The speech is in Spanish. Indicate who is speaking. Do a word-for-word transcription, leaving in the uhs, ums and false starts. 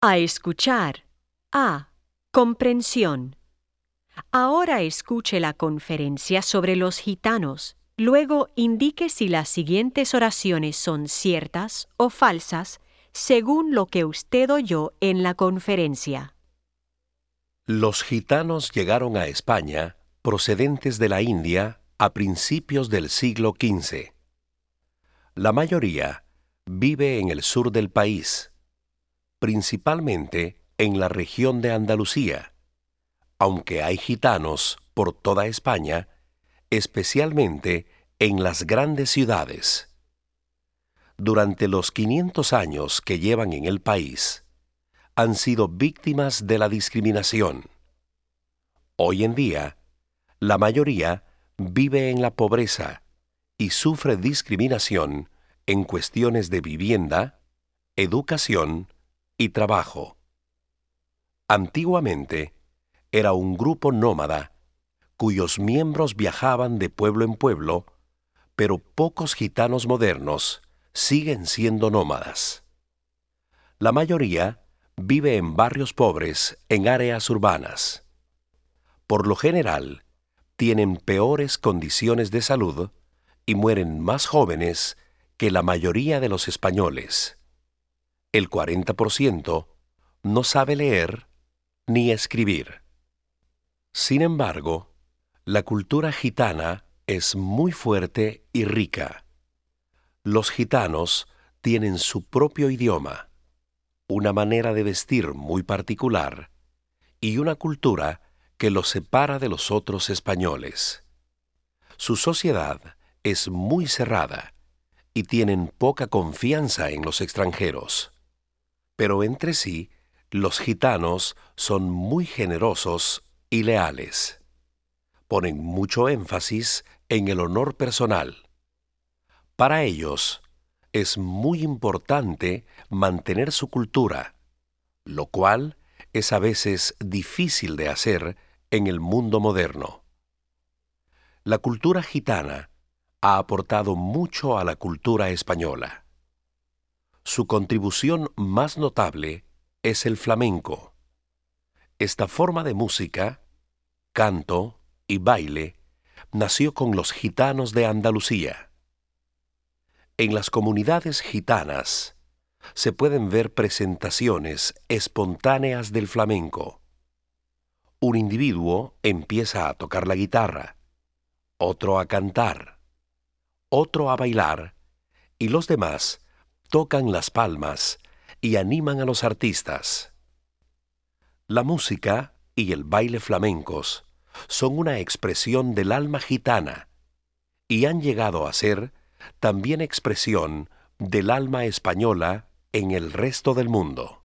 Speaker 1: A escuchar. A. Comprensión. Ahora escuche la conferencia sobre los gitanos. Luego indique si las siguientes oraciones son ciertas o falsas según lo que usted oyó en la conferencia.
Speaker 2: Los gitanos llegaron a España procedentes de la India a principios del siglo quince. La mayoría vive en el sur del país, principalmente en la región de Andalucía, aunque hay gitanos por toda España, especialmente en las grandes ciudades. Durante los quinientos años que llevan en el país, han sido víctimas de la discriminación. Hoy en día, la mayoría vive en la pobreza y sufre discriminación en cuestiones de vivienda, educación y trabajo. Antiguamente, era un grupo nómada cuyos miembros viajaban de pueblo en pueblo, pero pocos gitanos modernos siguen siendo nómadas. La mayoría vive en barrios pobres en áreas urbanas. Por lo general, tienen peores condiciones de salud y mueren más jóvenes que la mayoría de los españoles. El cuarenta por ciento no sabe leer ni escribir. Sin embargo, la cultura gitana es muy fuerte y rica. Los gitanos tienen su propio idioma, una manera de vestir muy particular y una cultura que los separa de los otros españoles. Su sociedad es muy cerrada y tienen poca confianza en los extranjeros. Pero entre sí, los gitanos son muy generosos y leales. Ponen mucho énfasis en el honor personal. Para ellos, es muy importante mantener su cultura, lo cual es a veces difícil de hacer en el mundo moderno. La cultura gitana ha aportado mucho a la cultura española. Su contribución más notable es el flamenco. Esta forma de música, canto y baile nació con los gitanos de Andalucía. En las comunidades gitanas se pueden ver presentaciones espontáneas del flamenco. Un individuo empieza a tocar la guitarra, otro a cantar, otro a bailar, y los demás tocan las palmas y animan a los artistas. La música y el baile flamencos son una expresión del alma gitana y han llegado a ser también expresión del alma española en el resto del mundo.